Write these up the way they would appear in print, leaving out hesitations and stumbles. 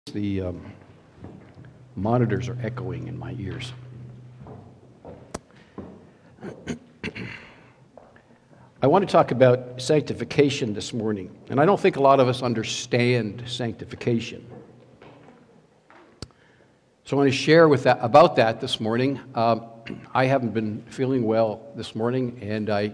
The monitors are echoing in my ears. I want to talk about sanctification this morning, and I don't think a lot of us understand sanctification. So I want to share about that this morning. I haven't been feeling well this morning, and I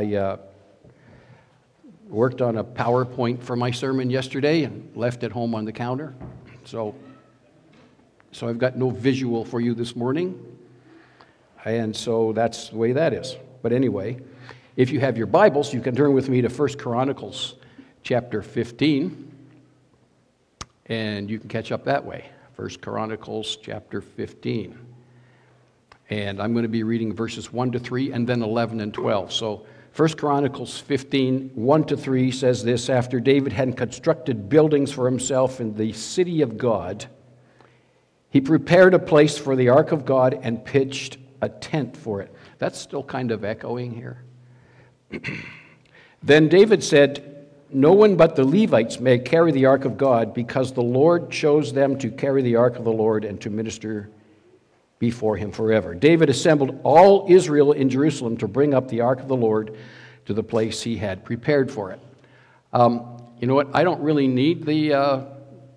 worked on a PowerPoint for my sermon yesterday and left it home on the counter. So I've got no visual for you this morning, and so that's the way that is. But anyway, if you have your Bibles, you can turn with me to 1 Chronicles chapter 15, and you can catch up that way. 1 Chronicles chapter 15. And I'm going to be reading verses 1 to 3 and then 11 and 12. So 1 Chronicles 15, 1 to 3 says this: After David had constructed buildings for himself in the city of God, he prepared a place for the ark of God and pitched a tent for it. That's still kind of echoing here. Then David said, "No one but the Levites may carry the ark of God, because the Lord chose them to carry the ark of the Lord and to minister before him forever." David assembled all Israel in Jerusalem to bring up the ark of the Lord to the place he had prepared for it. You know what? I don't really need the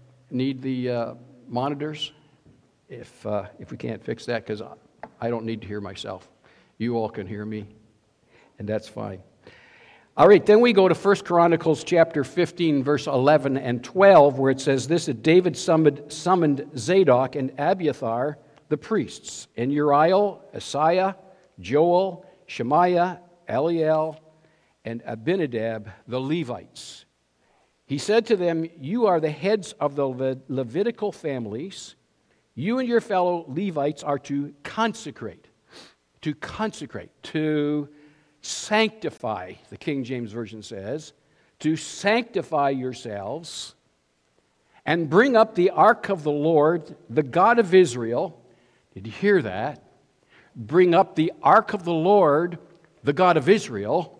monitors if we can't fix that, because I don't need to hear myself. You all can hear me, and that's fine. All right, then we go to 1 Chronicles chapter 15, verse 11 and 12, where it says this: that David summoned Zadok and Abiathar, the priests, and Uriel, Asaiah, Joel, Shemaiah, Eliel, and Abinadab, the Levites. He said to them, "You are the heads of the Levitical families. You and your fellow Levites are to consecrate, to sanctify," the King James Version says, "to sanctify yourselves and bring up the ark of the Lord, the God of Israel." Did you hear that? Bring up the ark of the Lord, the God of Israel,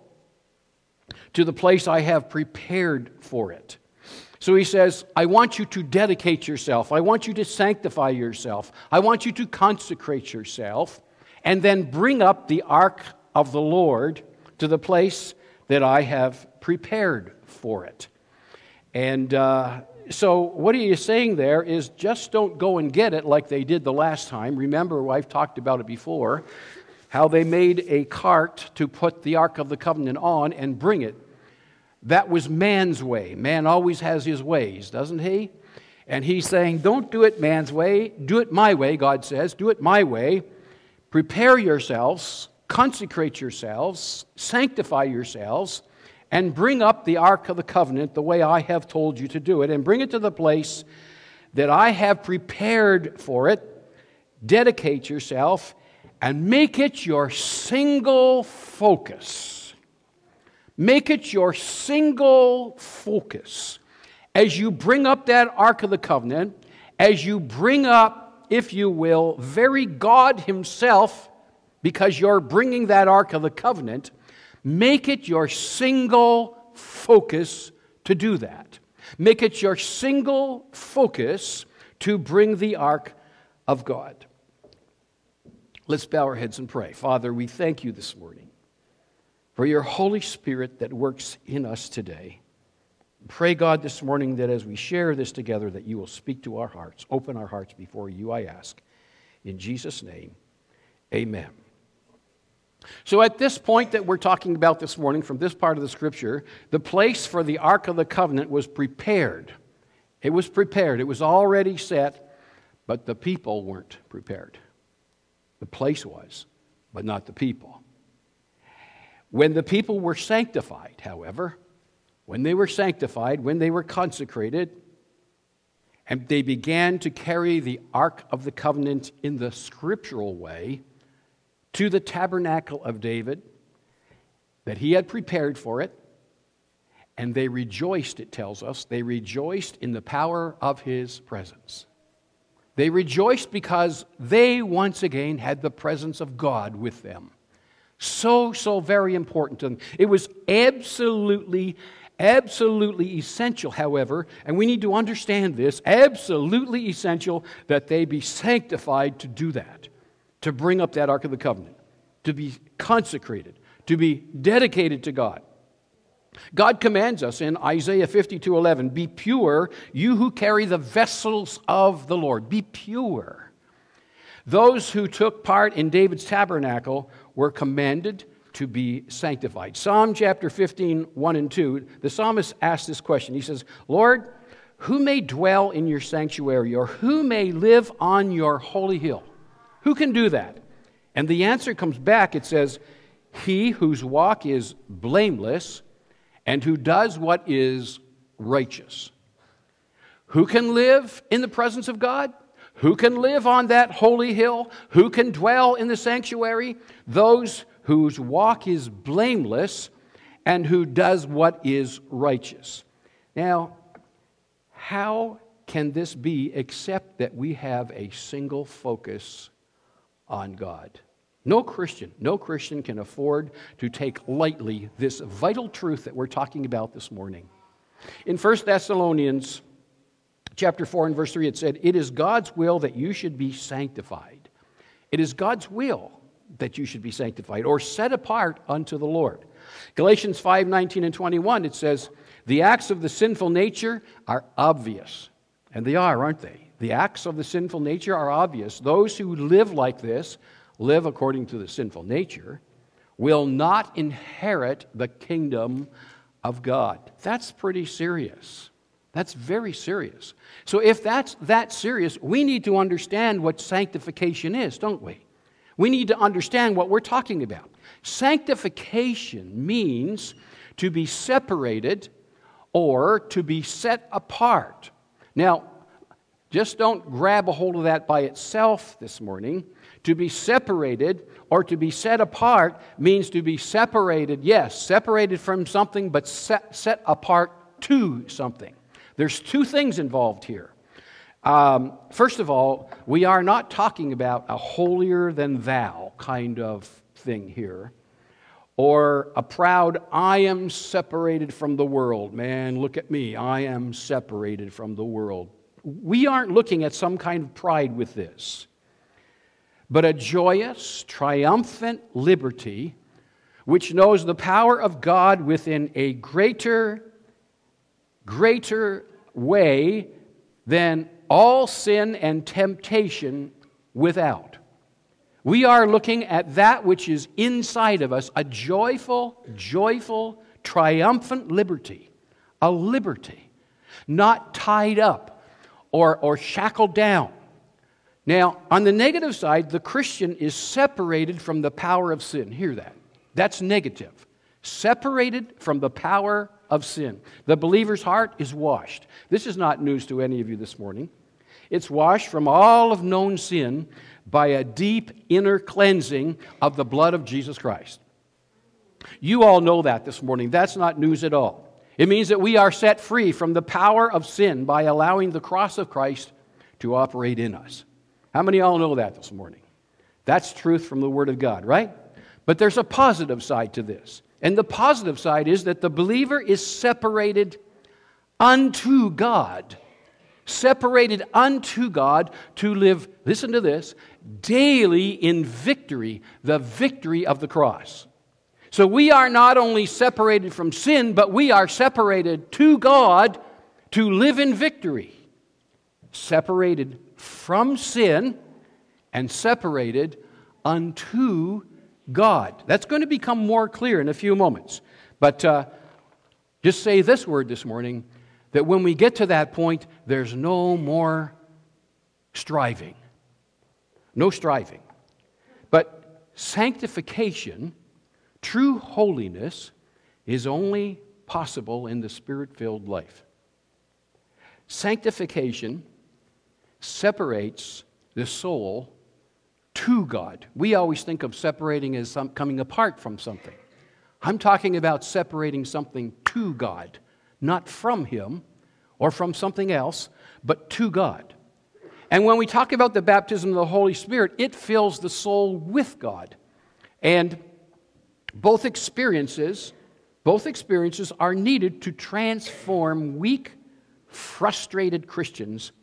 to the place I have prepared for it. So he says, I want you to dedicate yourself. I want you to sanctify yourself. I want you to consecrate yourself, and then bring up the ark of the Lord to the place that I have prepared for it. And so what he is saying there is, just don't go and get it like they did the last time. Remember, I've talked about it before, how they made a cart to put the Ark of the Covenant on and bring it. That was man's way. Man always has his ways, doesn't he? And he's saying, don't do it man's way. Do it my way, God says. Do it my way. Prepare yourselves, consecrate yourselves, sanctify yourselves, and bring up the Ark of the Covenant the way I have told you to do it, and bring it to the place that I have prepared for it. Dedicate yourself and make it your single focus. Make it your single focus as you bring up that Ark of the Covenant, as you bring up, if you will, very God himself, because you're bringing that Ark of the Covenant. Make it your single focus to do that. Make it your single focus to bring the Ark of God. Let's bow our heads and pray. Father, we thank you this morning for your Holy Spirit that works in us today. Pray, God, this morning that as we share this together, that you will speak to our hearts. Open our hearts before you, I ask. In Jesus' name, amen. So at this point that we're talking about this morning, from this part of the Scripture, the place for the Ark of the Covenant was prepared. It was prepared. It was already set, but the people weren't prepared. The place was, but not the people. When the people were sanctified, however, when they were consecrated, and they began to carry the Ark of the Covenant in the scriptural way to the tabernacle of David, that he had prepared for it, and they rejoiced, it tells us, they rejoiced in the power of his presence. They rejoiced because they once again had the presence of God with them. So very important to them. It was absolutely absolutely essential, however, and we need to understand this, absolutely essential that they be sanctified to do that, to bring up that Ark of the Covenant, to be consecrated, to be dedicated to God. God commands us in Isaiah 52:11, "Be pure, you who carry the vessels of the Lord." Be pure. Those who took part in David's tabernacle were commanded to be sanctified. Psalm chapter 15, 1 and 2, the psalmist asks this question. He says, "Lord, who may dwell in your sanctuary, or who may live on your holy hill?" Who can do that? And the answer comes back. It says, "He whose walk is blameless and who does what is righteous." Who can live in the presence of God? Who can live on that holy hill? Who can dwell in the sanctuary? Those whose walk is blameless and who does what is righteous. Now, how can this be except that we have a single focus on God? No Christian can afford to take lightly this vital truth that we're talking about this morning. In 1 Thessalonians chapter 4 and verse 3, it said, "It is God's will that you should be sanctified." It is God's will that you should be sanctified or set apart unto the Lord. Galatians 5:19 and 21, it says, "The acts of the sinful nature are obvious." And they are, aren't they? The acts of the sinful nature are obvious. Those who live like this, live according to the sinful nature, will not inherit the kingdom of God. That's pretty serious. That's very serious. So if that's that serious, we need to understand what sanctification is, don't we? We need to understand what we're talking about. Sanctification means to be separated or to be set apart. Now, just don't grab a hold of that by itself this morning. To be separated or to be set apart means to be separated, yes, separated from something, but set apart to something. There's two things involved here. First of all, we are not talking about a holier-than-thou kind of thing here, or a proud, "I am separated from the world. Man, look at me. I am separated from the world." We aren't looking at some kind of pride with this, but a joyous, triumphant liberty which knows the power of God within a greater way than all sin and temptation without. We are looking at that which is inside of us, a joyful, triumphant liberty. A liberty, not tied up or shackled down. Now, on the negative side, the Christian is separated from the power of sin. Hear that. That's negative. Separated from the power of sin. The believer's heart is washed. This is not news to any of you this morning. It's washed from all of known sin by a deep inner cleansing of the blood of Jesus Christ. You all know that this morning. That's not news at all. It means that we are set free from the power of sin by allowing the cross of Christ to operate in us. How many of y'all know that this morning? That's truth from the Word of God, right? But there's a positive side to this. And the positive side is that the believer is separated unto God. Separated unto God to live, listen to this, daily in victory, the victory of the cross. So we are not only separated from sin, but we are separated to God to live in victory. Separated from sin and separated unto God. That's going to become more clear in a few moments. But just say this word this morning, that when we get to that point, there's no more striving. No striving. But sanctification, true holiness, is only possible in the Spirit-filled life. Sanctification separates the soul to God. We always think of separating as coming apart from something. I'm talking about separating something to God, not from Him or from something else, but to God. And when we talk about the baptism of the Holy Spirit, it fills the soul with God. And both experiences Both experiences are needed to transform weak, frustrated Christians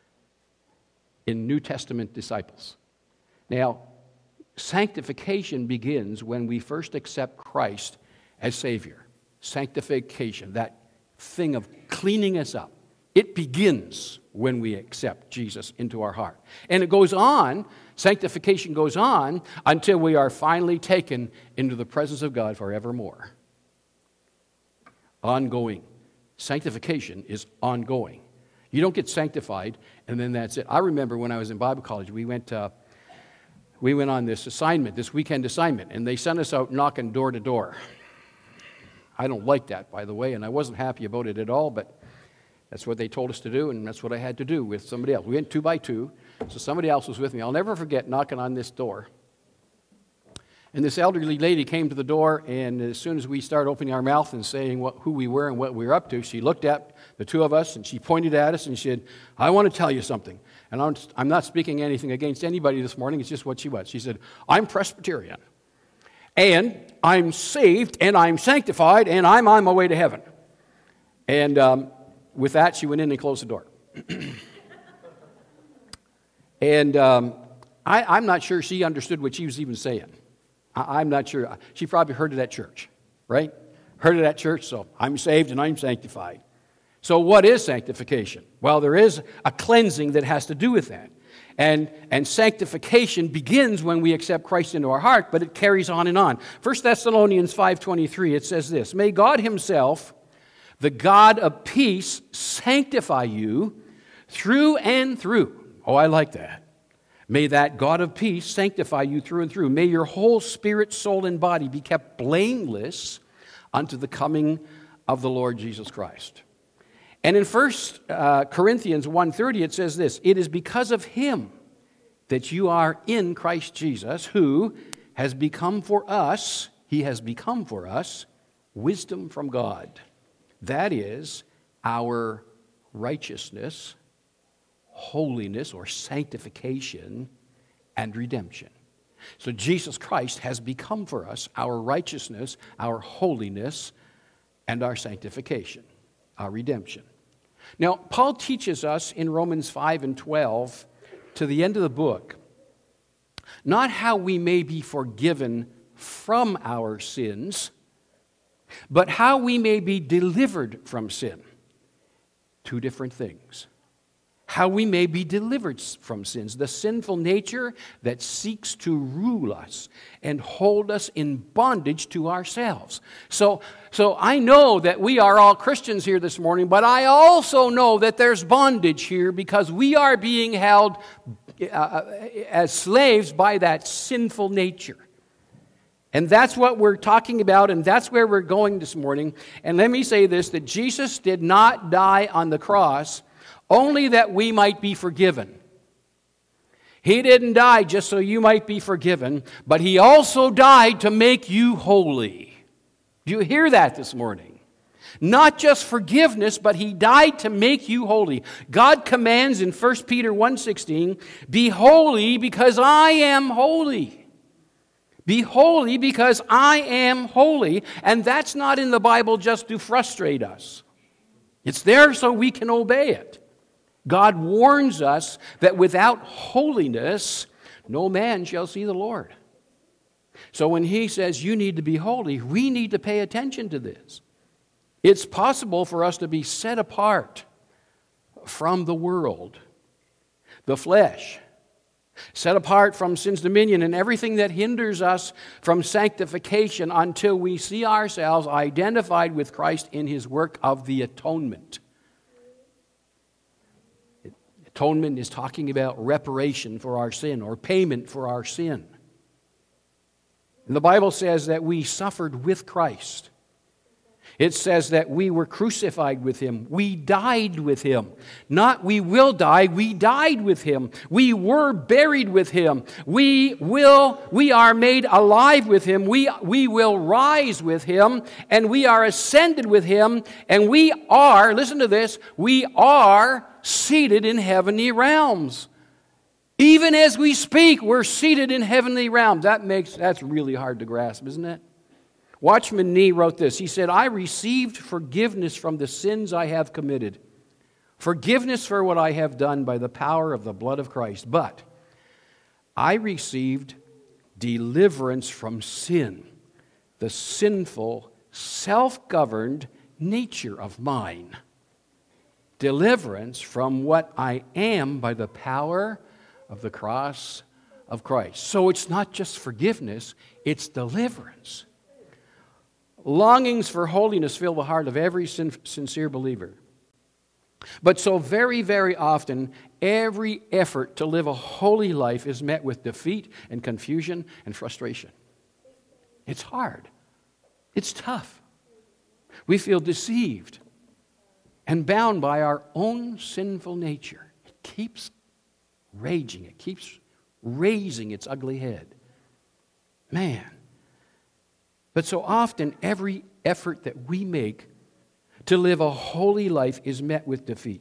in New Testament disciples. Now, sanctification begins when we first accept Christ as Savior. Sanctification, that thing of cleaning us up. It begins when we accept Jesus into our heart. And it goes on, sanctification goes on until we are finally taken into the presence of God forevermore. Ongoing. Sanctification is ongoing. You don't get sanctified and then that's it. I remember when I was in Bible college, we went on this assignment, this weekend assignment, and they sent us out knocking door to door. I don't like that, by the way, and I wasn't happy about it at all, but that's what they told us to do, and that's what I had to do with somebody else. We went 2 by 2, so somebody else was with me. I'll never forget knocking on this door. And this elderly lady came to the door, and as soon as we started opening our mouth and saying who we were and what we were up to, she looked at the two of us, and she pointed at us, and she said, "I want to tell you something." And I'm not speaking anything against anybody this morning. It's just what she was. She said, "I'm Presbyterian, and I'm saved, and I'm sanctified, and I'm on my way to heaven." And with that, she went in and closed the door. And I'm not sure she understood what she was even saying. I'm not sure. She probably heard it at church, right? Heard it at church, so I'm saved and I'm sanctified. So what is sanctification? Well, there is a cleansing that has to do with that. And sanctification begins when we accept Christ into our heart, but it carries on and on. 1 Thessalonians 5:23, it says this, "May God himself, the God of peace, sanctify you through and through." Oh, I like that. "May that God of peace sanctify you through and through. May your whole spirit, soul, and body be kept blameless unto the coming of the Lord Jesus Christ." And in 1 Corinthians 1:30, it says this, "It is because of him that you are in Christ Jesus, who has become for us, he has become for us, wisdom from God. That is our righteousness, holiness or sanctification, and redemption." So Jesus Christ has become for us our righteousness, our holiness, and our sanctification, our redemption. Now, Paul teaches us in Romans 5 and 12, to the end of the book, not how we may be forgiven from our sins, but how we may be delivered from sin. Two different things. How we may be delivered from sins, the sinful nature that seeks to rule us and hold us in bondage to ourselves. So I know that we are all Christians here this morning, but I also know that there's bondage here because we are being held as slaves by that sinful nature. And that's what we're talking about, and that's where we're going this morning. And let me say this, that Jesus did not die on the cross only that we might be forgiven. He didn't die just so you might be forgiven, but he also died to make you holy. Do you hear that this morning? Not just forgiveness, but he died to make you holy. God commands in 1 Peter 1:16, "Be holy because I am holy." Be holy because I am holy. And that's not in the Bible just to frustrate us. It's there so we can obey it. God warns us that without holiness, no man shall see the Lord. So when he says you need to be holy, we need to pay attention to this. It's possible for us to be set apart from the world, the flesh, set apart from sin's dominion and everything that hinders us from sanctification until we see ourselves identified with Christ in his work of the atonement. Atonement is talking about reparation for our sin or payment for our sin. And the Bible says that we suffered with Christ. It says that we were crucified with him. We died with him. Not we will die, we died with him. We were buried with him. We are made alive with him. We will rise with him, and we are ascended with him, and we are, listen to this, we are seated in heavenly realms. Even as we speak, we're seated in heavenly realms. That's really hard to grasp, isn't it? Watchman Nee wrote this. He said, I received forgiveness from the sins I have committed, forgiveness for what I have done by the power of the blood of Christ. But I received deliverance from sin, the sinful, self-governed nature of mine. Deliverance from what I am by the power of the cross of Christ. So it's not just forgiveness, it's deliverance. Longings for holiness fill the heart of every sincere believer. But so very, very often, every effort to live a holy life is met with defeat and confusion and frustration. It's hard. It's tough. We feel deceived and bound by our own sinful nature. It keeps raging. It keeps raising its ugly head. Man. But so often, every effort that we make to live a holy life is met with defeat.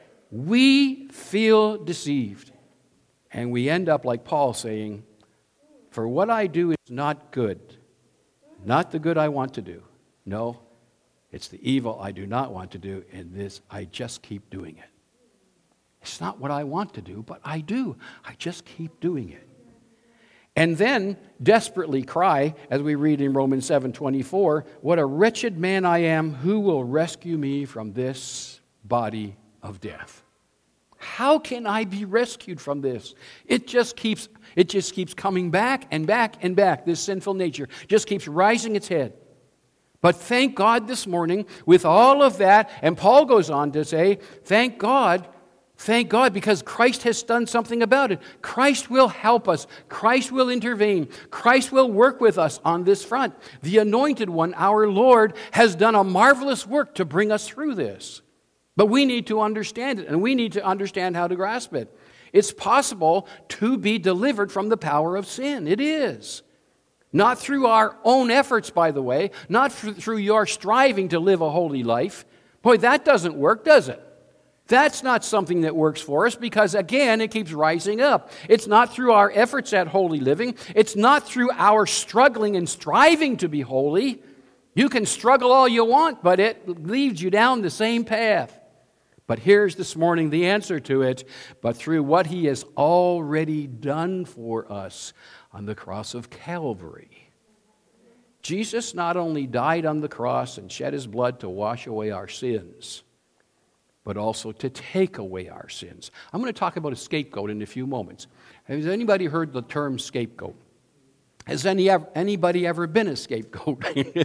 We feel deceived, and we end up like Paul saying, for what I do is not good, not the good I want to do. No, it's the evil I do not want to do, and this, I just keep doing it. It's not what I want to do, but I do. I just keep doing it. And then desperately cry, as we read in Romans 7:24, what a wretched man I am, who will rescue me from this body of death? How can I be rescued from this? It just keeps coming back and back and back. This sinful nature just keeps rising its head. But thank God this morning, with all of that, and Paul goes on to say, thank God, because Christ has done something about it. Christ will help us. Christ will intervene. Christ will work with us on this front. The Anointed One, our Lord, has done a marvelous work to bring us through this. But we need to understand it, and we need to understand how to grasp it. It's possible to be delivered from the power of sin. It is. Not through our own efforts, by the way. Not through your striving to live a holy life. Boy, that doesn't work, does it? That's not something that works for us because, again, it keeps rising up. It's not through our efforts at holy living. It's not through our struggling and striving to be holy. You can struggle all you want, but it leads you down the same path. But here's this morning the answer to it, but through what He has already done for us on the cross of Calvary. Jesus not only died on the cross and shed His blood to wash away our sins, but also to take away our sins. I'm going to talk about a scapegoat in a few moments. Has anybody heard the term scapegoat? Has anybody ever been a scapegoat?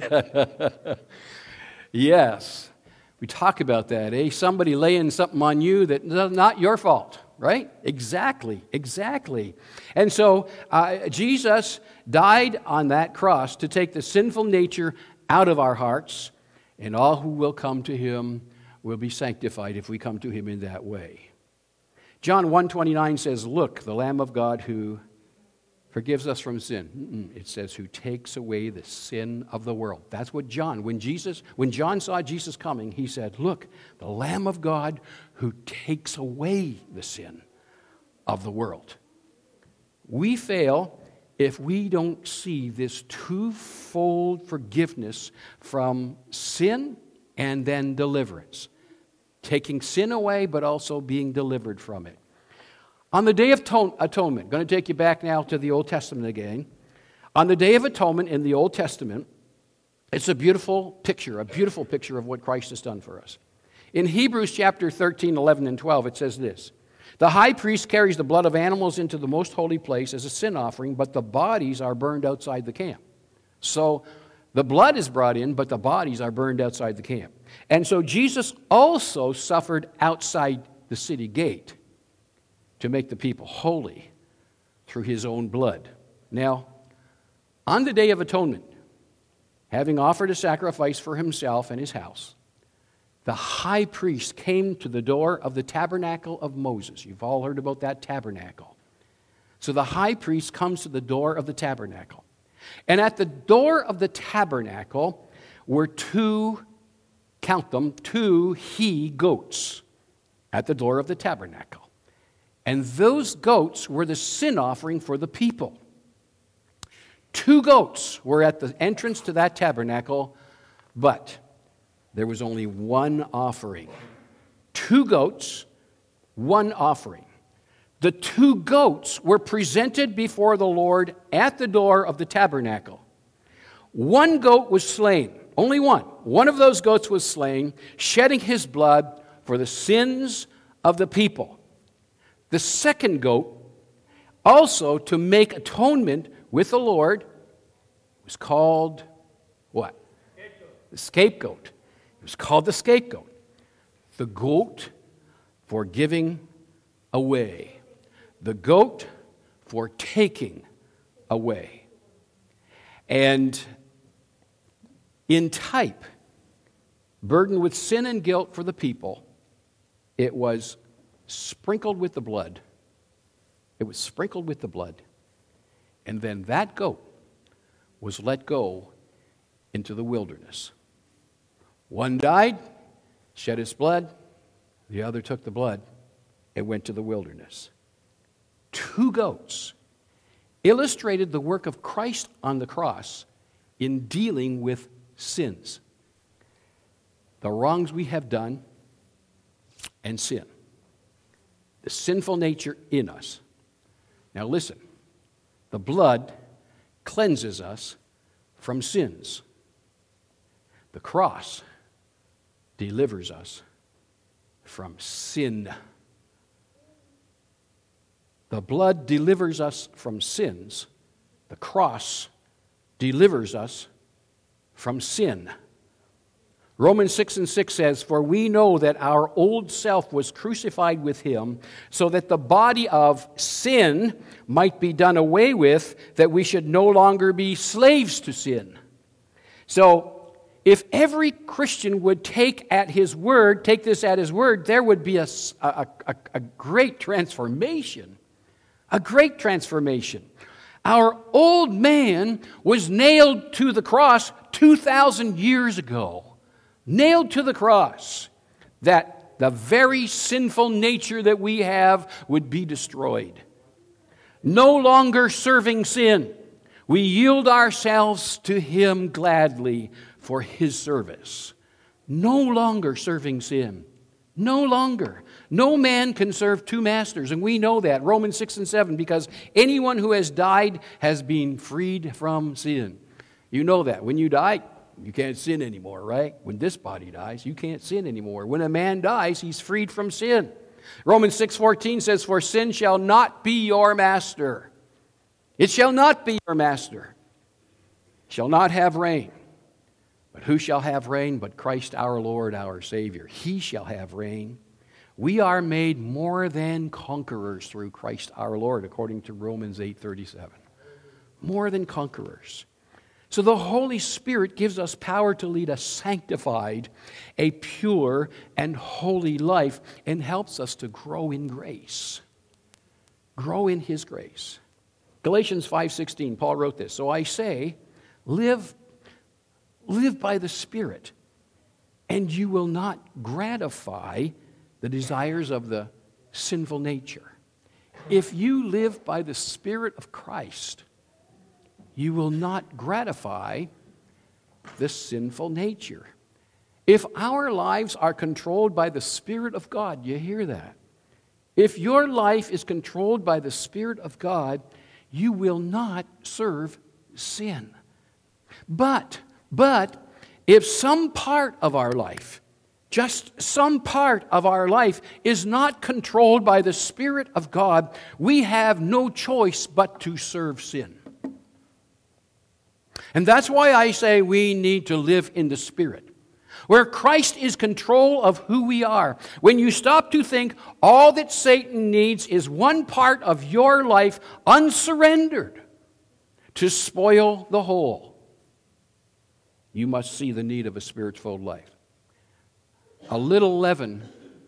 Yes. We talk about that, eh? Somebody laying something on you that's not your fault, right? Exactly. And so Jesus died on that cross to take the sinful nature out of our hearts, and all who will come to Him will be sanctified if we come to Him in that way. John 1:29 says, look, the Lamb of God who forgives us from sin. It says, who takes away the sin of the world. That's what John, when John saw Jesus coming, he said, look, the Lamb of God who takes away the sin of the world. We fail if we don't see this twofold forgiveness from sin and then deliverance. Taking sin away, but also being delivered from it. On the Day of Atonement, going to take you back now to the Old Testament again. On the Day of Atonement in the Old Testament, it's a beautiful picture of what Christ has done for us. In Hebrews chapter 13, 11, and 12, it says this. The high priest carries the blood of animals into the most holy place as a sin offering, but the bodies are burned outside the camp. So the blood is brought in, but the bodies are burned outside the camp. And so Jesus also suffered outside the city gate to make the people holy through His own blood. Now, on the Day of Atonement, having offered a sacrifice for Himself and His house, the high priest came to the door of the tabernacle of Moses. You've all heard about that tabernacle. So the high priest comes to the door of the tabernacle. And at the door of the tabernacle were two he-goats at the door of the tabernacle. And those goats were the sin offering for the people. 2 goats were at the entrance to that tabernacle, but there was only one offering. 2 goats, 1 offering. The 2 goats were presented before the Lord at the door of the tabernacle. 1 goat was slain, only one. One of those goats was slain, shedding his blood for the sins of the people. The 2nd goat, also to make atonement with the Lord, was called what? The scapegoat. It was called the scapegoat. The goat for giving away. The goat for taking away. And in type, burdened with sin and guilt for the people, it was sprinkled with the blood. It was sprinkled with the blood. And then that goat was let go into the wilderness. One died, shed his blood. The other took the blood and went to the wilderness. 2 goats illustrated the work of Christ on the cross in dealing with sins. The wrongs we have done and sin. The sinful nature in us. Now listen, the blood cleanses us from sins. The cross delivers us from sin. The blood delivers us from sins. The cross delivers us from sin. Romans 6:6 says, "For we know that our old self was crucified with him, so that the body of sin might be done away with, that we should no longer be slaves to sin." So, if every Christian would take this at his word, there would be a great transformation. A great transformation. Our old man was nailed to the cross 2,000 years ago. Nailed to the cross, that the very sinful nature that we have would be destroyed. No longer serving sin, we yield ourselves to him gladly for his service. No longer serving sin. No longer. No man can serve 2 masters, and we know that. Romans 6:7, because anyone who has died has been freed from sin. You know that. When you die, you can't sin anymore, right? When this body dies, you can't sin anymore. When a man dies, he's freed from sin. Romans 6:14 says, "For sin shall not be your master." It shall not be your master. Shall not have reign. But who shall have reign but Christ our Lord, our Savior? He shall have reign. We are made more than conquerors through Christ our Lord, according to Romans 8:37. More than conquerors. So the Holy Spirit gives us power to lead a sanctified, a pure, and holy life, and helps us to grow in grace. Grow in his grace. Galatians 5:16, Paul wrote this, "So I say, live by the Spirit, and you will not gratify the desires of the sinful nature." If you live by the Spirit of Christ, you will not gratify the sinful nature. If our lives are controlled by the Spirit of God, you hear that? If your life is controlled by the Spirit of God, you will not serve sin. But if some part of our life, just some part of our life, is not controlled by the Spirit of God, we have no choice but to serve sin. And that's why I say we need to live in the Spirit, where Christ is control of who we are. When you stop to think all that Satan needs is one part of your life unsurrendered to spoil the whole, you must see the need of a Spirit-filled life. A little leaven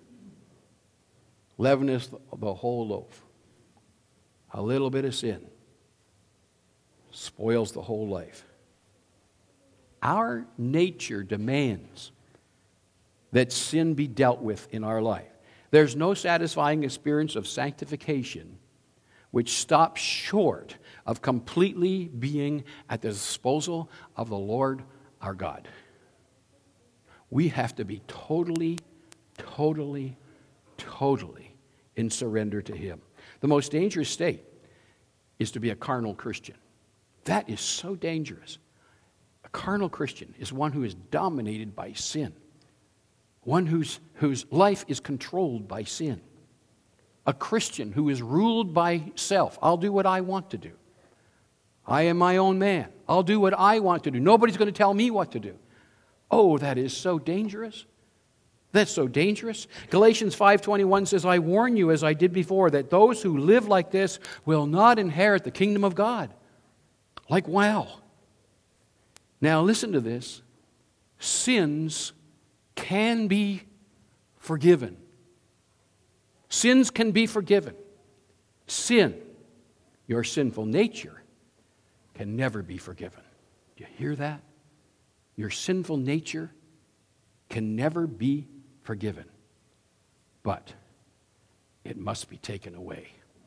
leaveneth the whole loaf. A little bit of sin spoils the whole life. Our nature demands that sin be dealt with in our life. There's no satisfying experience of sanctification which stops short of completely being at the disposal of the Lord our God. We have to be totally in surrender to Him. The most dangerous state is to be a carnal Christian. That is so dangerous. A carnal Christian is one who is dominated by sin, one whose life is controlled by sin. A Christian who is ruled by self. I'll do what I want to do. I am my own man. I'll do what I want to do. Nobody's going to tell me what to do. Oh, that is so dangerous. That's so dangerous. Galatians 5:21 says, I warn you, as I did before, that those who live like this will not inherit the kingdom of God. Like, wow. Now listen to this. Sins can be forgiven. Sins can be forgiven. Sin, your sinful nature, can never be forgiven. Do you hear that? Your sinful nature can never be forgiven. But it must be taken away.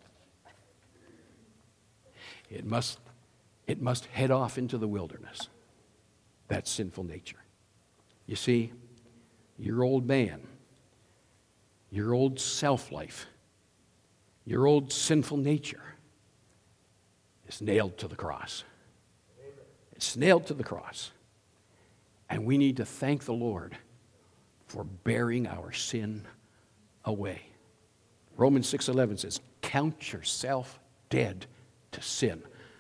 It must head off into the wilderness, that sinful nature. You see, your old man, your old self-life, your old sinful nature is nailed to the cross. It's nailed to the cross. And we need to thank the Lord for bearing our sin away. Romans 6:11 says, count yourself dead to sin.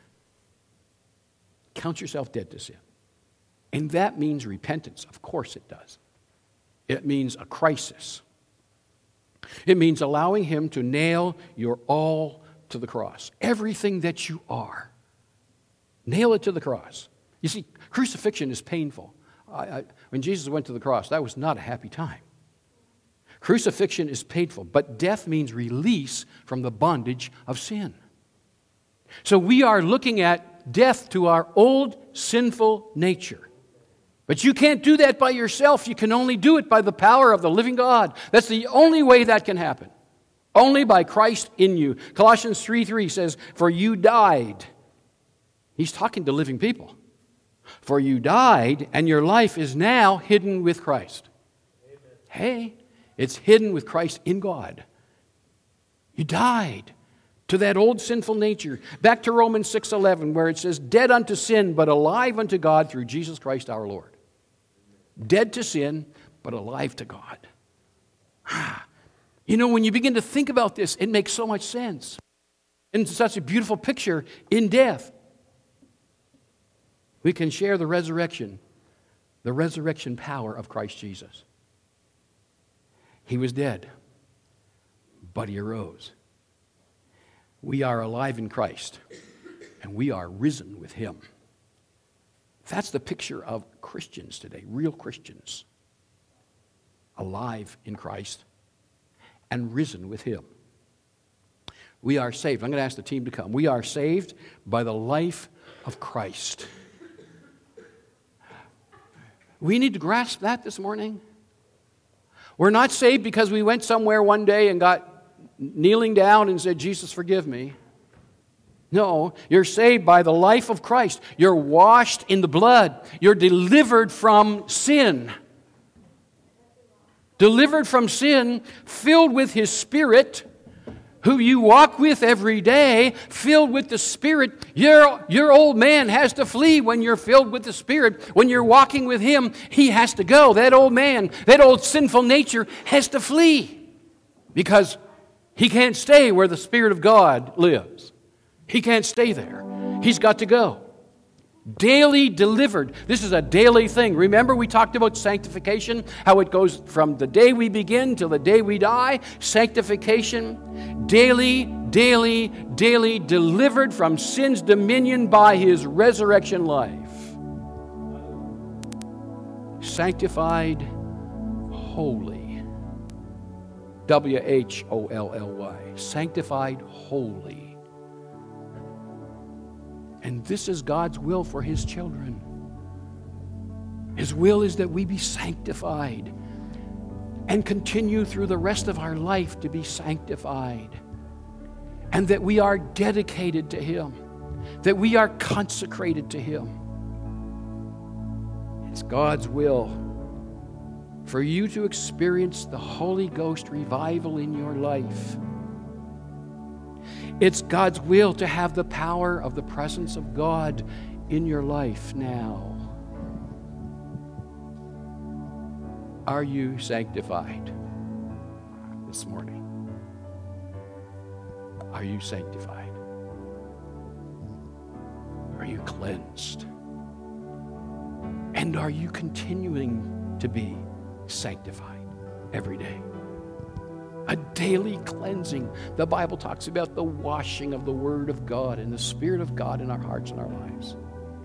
Count yourself dead to sin. And that means repentance. Of course it does. It means a crisis. It means allowing Him to nail your all to the cross. Everything that you are. Nail it to the cross. You see, crucifixion is painful. When Jesus went to the cross, that was not a happy time. Crucifixion is painful, but death means release from the bondage of sin. So we are looking at death to our old sinful nature. But you can't do that by yourself. You can only do it by the power of the living God. That's the only way that can happen. Only by Christ in you. Colossians 3:3 says, for you died. He's talking to living people. For you died, and your life is now hidden with Christ. Amen. Hey, it's hidden with Christ in God. You died to that old sinful nature. Back to Romans 6:11, where it says, dead unto sin, but alive unto God through Jesus Christ our Lord. Dead to sin, but alive to God. You know, when you begin to think about this, it makes so much sense. And it's such a beautiful picture in death. We can share the resurrection power of Christ Jesus. He was dead, but He arose. We are alive in Christ, and we are risen with Him. That's the picture of Christians today, real Christians. Alive in Christ and risen with Him. We are saved. I'm going to ask the team to come. We are saved by the life of Christ. We need to grasp that this morning. We're not saved because we went somewhere one day and got kneeling down and said, Jesus, forgive me. No, you're saved by the life of Christ. You're washed in the blood. You're delivered from sin. Delivered from sin, filled with His Spirit, who you walk with every day, filled with the Spirit. Your old man has to flee when you're filled with the Spirit. When you're walking with Him, he has to go. That old man, that old sinful nature has to flee because he can't stay where the Spirit of God lives. He can't stay there. He's got to go. Daily delivered. This is a daily thing. Remember we talked about sanctification, how it goes from the day we begin till the day we die. Sanctification, daily delivered from sin's dominion by His resurrection life. Sanctified holy. W-H-O-L-L-Y. Sanctified holy. And this is God's will for His children. His will is that we be sanctified and continue through the rest of our life to be sanctified and that we are dedicated to Him, that we are consecrated to Him. It's God's will for you to experience the Holy Ghost revival in your life. It's God's will to have the power of the presence of God in your life now. Are you sanctified this morning? Are you sanctified? Are you cleansed? And are you continuing to be sanctified every day? A daily cleansing. The Bible talks about the washing of the Word of God and the Spirit of God in our hearts and our lives.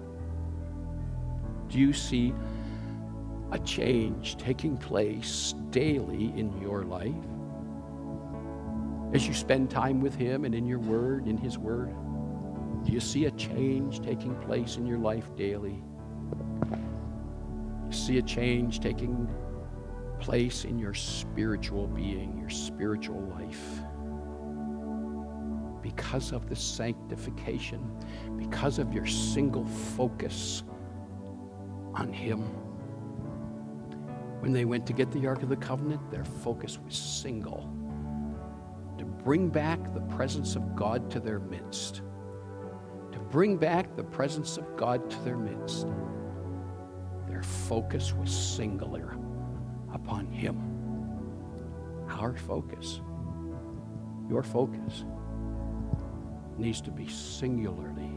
Do you see a change taking place daily in your life as you spend time with Him and in your Word, in His Word? Do you see a change taking place in your life daily? You see a change taking place in your spiritual being, your spiritual life. Because of the sanctification, because of your single focus on Him. When they went to get the Ark of the Covenant, their focus was single. To bring back the presence of God to their midst. To bring back the presence of God to their midst. Their focus was singular upon Him. Our focus, your focus, needs to be singularly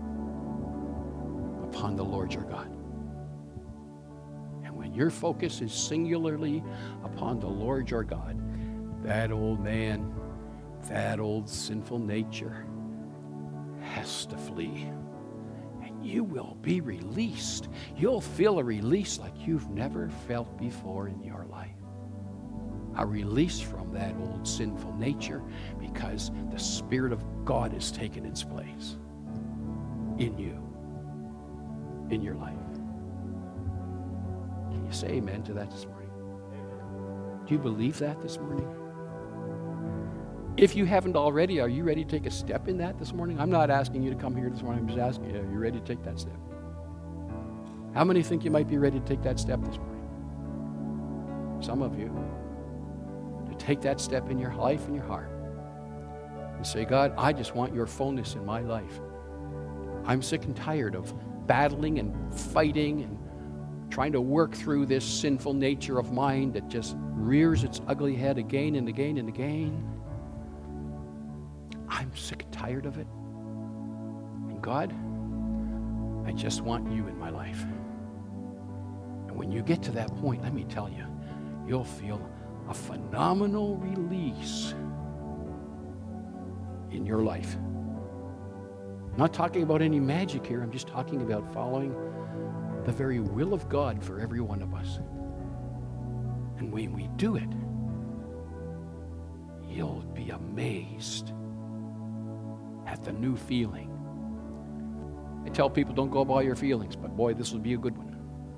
upon the Lord your God. And when your focus is singularly upon the Lord your God, that old man, that old sinful nature has to flee. And you will be released. You'll feel a release like you've never felt before in your life. A release from that old sinful nature because the Spirit of God has taken its place in you, in your life. Can you say amen to that this morning? Do you believe that this morning? If you haven't already, are you ready to take a step in that this morning? I'm not asking you to come here this morning. I'm just asking you, are you ready to take that step? How many think you might be ready to take that step this morning? Some of you. To take that step in your life and your heart. And say, God, I just want your fullness in my life. I'm sick and tired of battling and fighting and trying to work through this sinful nature of mine that just rears its ugly head again and again and again. I'm sick and tired of it. And God, I just want you in my life. And when you get to that point, let me tell you, you'll feel a phenomenal release in your life. I'm not talking about any magic here. I'm just talking about following the very will of God for every one of us. And when we do it, you'll be amazed at the new feeling. I tell people, don't go by your feelings, but boy, this will be a good one.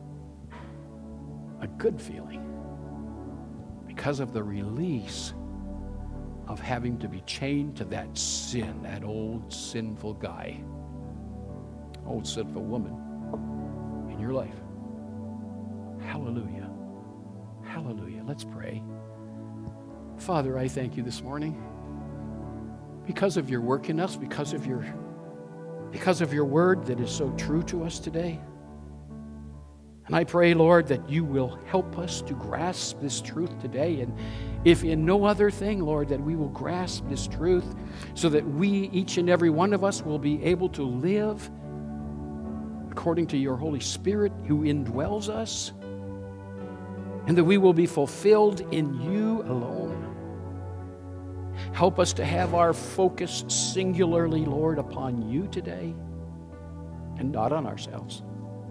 A good feeling. Because of the release of having to be chained to that sin, that old sinful guy, old sinful woman in your life. Hallelujah. Hallelujah. Let's pray. Father, I thank you this morning because of your work in us, because of your word that is so true to us today. And I pray, Lord, that you will help us to grasp this truth today. And if in no other thing, Lord, that we will grasp this truth so that we, each and every one of us, will be able to live according to your Holy Spirit who indwells us, and that we will be fulfilled in you alone. Help us to have our focus singularly, Lord, upon you today and not on ourselves,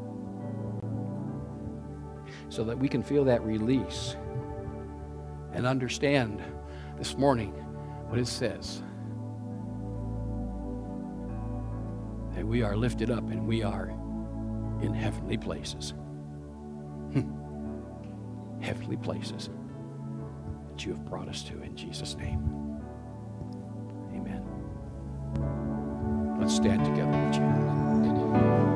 so that we can feel that release and understand this morning what it says, that we are lifted up and we are in heavenly places. Heavenly places that you have brought us to in Jesus' name. Amen. Let's stand together, would you?